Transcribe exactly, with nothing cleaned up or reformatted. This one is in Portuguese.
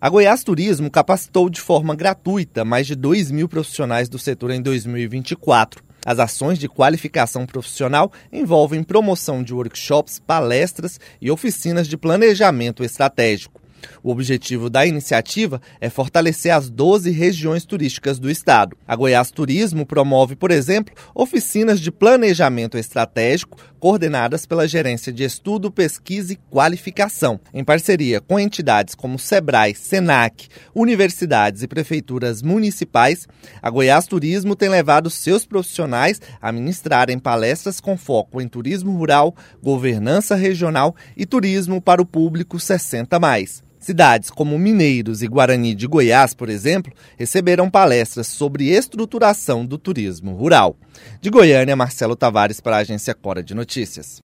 A Goiás Turismo capacitou de forma gratuita mais de dois mil profissionais do setor em dois mil e vinte e quatro. As ações de qualificação profissional envolvem promoção de workshops, palestras e oficinas de planejamento estratégico. O objetivo da iniciativa é fortalecer as doze regiões turísticas do estado. A Goiás Turismo promove, por exemplo, oficinas de planejamento estratégico coordenadas pela Gerência de Estudo, Pesquisa e Qualificação, em parceria com entidades como Sebrae, Senac, universidades e prefeituras municipais. A Goiás Turismo tem levado seus profissionais a ministrarem palestras com foco em turismo rural, governança regional e turismo para o público sessenta mais. Cidades como Mineiros e Guarani de Goiás, por exemplo, receberam palestras sobre estruturação do turismo rural. De Goiânia, Marcelo Tavares para a Agência Cora de Notícias.